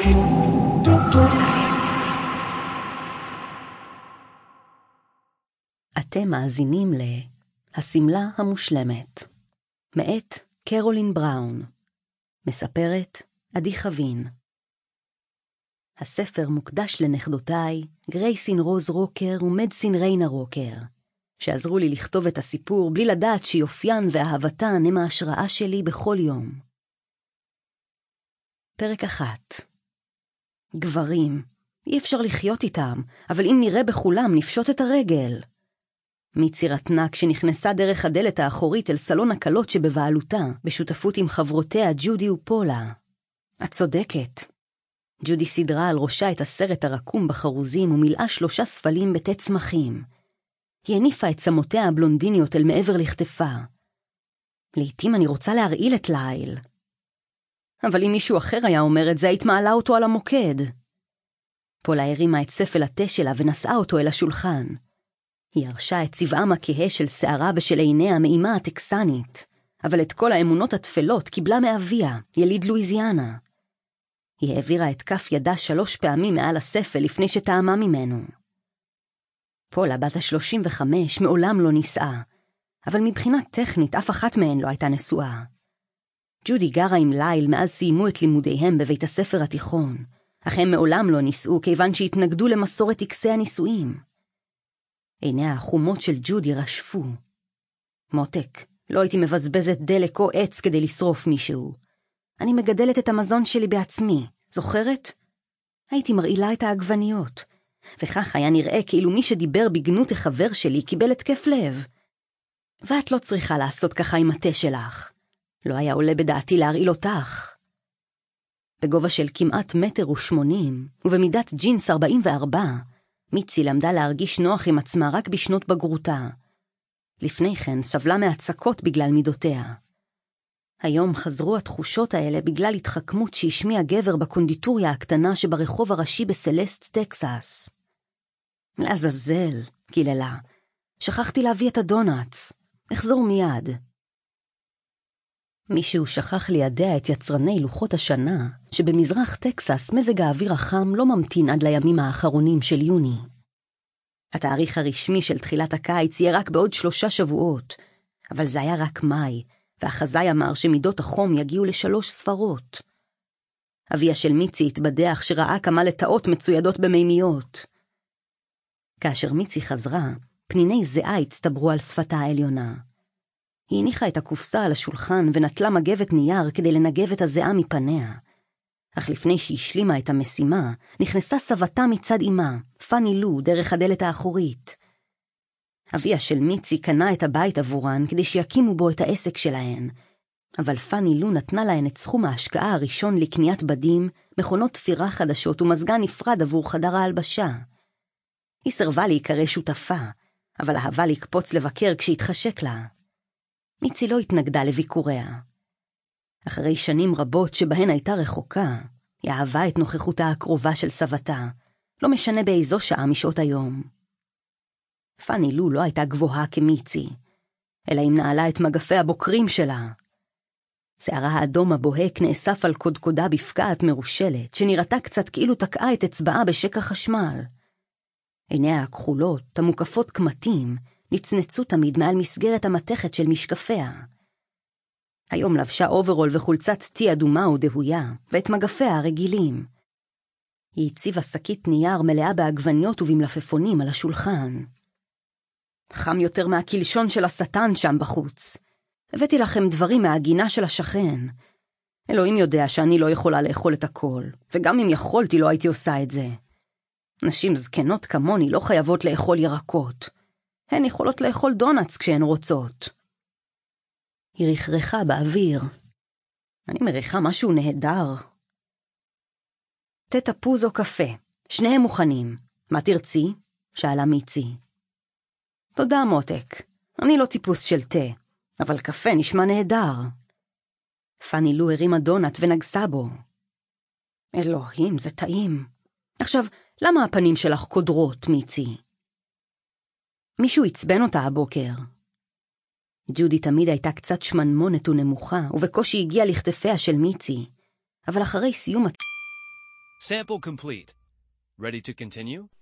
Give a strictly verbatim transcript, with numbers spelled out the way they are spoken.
אתם מאזינים ל"הסמלה המושלמת", מאת קרולין בראון, מספרת עדי חבין. הספר מוקדש לנכדותיי, גרייסין רוז רוקר ומדיסין ריינה רוקר, שעזרו לי לכתוב את הסיפור בלי לדעת שיופיין ואהבתן הם ההשראה שלי בכל יום. פרק אחת. גברים, אי אפשר לחיות איתם, אבל אם נראה בכולם נפשוט את הרגל. מיצי רטנה כשנכנסה דרך הדלת האחורית אל סלון הקלות שבבעלותה, בשותפות עם חברותיה ג'ודי ופולה. את צודקת. ג'ודי סדרה על ראשה את הסרט הרקום בחרוזים ומילאה שלושה ספלים בתי צמחים. היא הניפה את צמותיה הבלונדיניות אל מעבר לכתפה. לעתים אני רוצה להרעיל את ליל. אבל אם מישהו אחר היה אומר את זה, היית מעלה אותו על המוקד. פולה הרימה את ספל התה שלה ונשאה אותו אל השולחן. היא הרשה את צבעם הכהה של שערה ושל עיניה המאימה הטקסנית, אבל את כל האמונות התפלות קיבלה מאביה, יליד לואיזיאנה. היא העבירה את כף ידה שלוש פעמים מעל הספל לפני שטעמה ממנו. פולה בת ה-שלושים וחמש מעולם לא נישאה, אבל מבחינה טכנית אף אחת מהן לא הייתה נשואה. ג'ודי גרה עם ליל מאז סיימו את לימודיהם בבית הספר התיכון, אך הם מעולם לא נישאו כיוון שהתנגדו למסורת טקסי הנישואים. עיניה החומות של ג'ודי רשפו. מותק, לא הייתי מבזבזת דלק או עץ כדי לשרוף מישהו. אני מגדלת את המזון שלי בעצמי, זוכרת? הייתי מרעילה את העגבניות, וכך היה נראה כאילו מי שדיבר בגנות החבר שלי קיבל התקף לב. ואת לא צריכה לעשות ככה עם התה שלך. לא היה עולה בדעתי להרעיל אותך. בגובה של כמעט מטר ושמונים, ובמידת ג'ינס ארבעים וארבע, מיצי למדה להרגיש נוח עם עצמה רק בשנות בגרותה. לפני כן סבלה מהצקות בגלל מידותיה. היום חזרו התחושות האלה בגלל התחכמות שהשמיע גבר בקונדיטוריה הקטנה שברחוב הראשי בסלסט, טקסס. לעזאזל, קיללה. שכחתי להביא את הדונאטס. אחזור מיד. מישהו שכח לידע את יצרני לוחות השנה, שבמזרח טקסס מזג האוויר החם לא ממתין עד לימים האחרונים של יוני. התאריך הרשמי של תחילת הקיץ יהיה רק בעוד שלושה שבועות, אבל זה היה רק מאי, והחזאי אמר שמידות החום יגיעו לשלוש ספרות. אביה של מיצי התבדח שראה כמה לטאות מצוידות במימיות. כאשר מיצי חזרה, פניני זיעה הצטברו על שפתה העליונה. היא הניחה את הקופסה על השולחן ונטלה מגבת נייר כדי לנגב את הזיעה מפניה. אך לפני שהשלימה את המשימה, נכנסה סבתה מצד אמה, פאני לו, דרך הדלת האחורית. אביה של מיצי קנה את הבית עבורן כדי שיקימו בו את העסק שלהן, אבל פאני לו נתנה להן את סכום ההשקעה הראשון לקניית בדים, מכונות תפירה חדשות ומזגן נפרד עבור חדר ההלבשה. היא סרבה להיקרא שותפה, אבל אהבה לקפוץ לבקר כשהתחשק לה. מיצי לא התנגדה לביקוריה. אחרי שנים רבות שבהן הייתה רחוקה, היא אהבה את נוכחותה הקרובה של סבתה, לא משנה באיזו שעה משעות היום. פאני לו לא הייתה גבוהה כמיצי, אלא אם נעלה את מגפי הבוקרים שלה. שערה האדום הבוהק נאסף על קודקודה בפקעת מרושלת, שנראתה קצת כאילו תקעה את אצבעה בשקע חשמל. עיניה הכחולות, המוקפות קמטים, נצנצו תמיד מעל מסגרת המתכת של משקפיה. היום לבשה אוברול וחולצת טי אדומה ודהויה, ואת מגפיה הרגילים. היא הציבה שקית נייר מלאה בעגבניות ובמלפפונים על השולחן. חם יותר מהקלשון של השטן שם בחוץ. הבאתי לכם דברים מהגינה של השכן. אלוהים יודע שאני לא יכולה לאכול את הכל, וגם אם יכולתי לא הייתי עושה את זה. נשים זקנות כמוני לא חייבות לאכול ירקות. הן יכולות לאכול דונאטס כשהן רוצות. היא רכרכה באוויר. אני מריחה משהו נהדר. תה תפוז או קפה, שניהם מוכנים. מה תרצי? שאלה מיצי. תודה מותק, אני לא טיפוס של תה, אבל קפה נשמע נהדר. פאני לו הרימה דונאט ונגסה בו. אלוהים, זה טעים. עכשיו, למה הפנים שלך קודרות, מיצי? מישהו עצבן אותה הבוקר. ג'ודי תמיד הייתה קצת שמנמונת ונמוכה, ובקושי הגיעה לכתפיה של מיצי. אבל אחרי סיום... Sample complete. Ready to continue?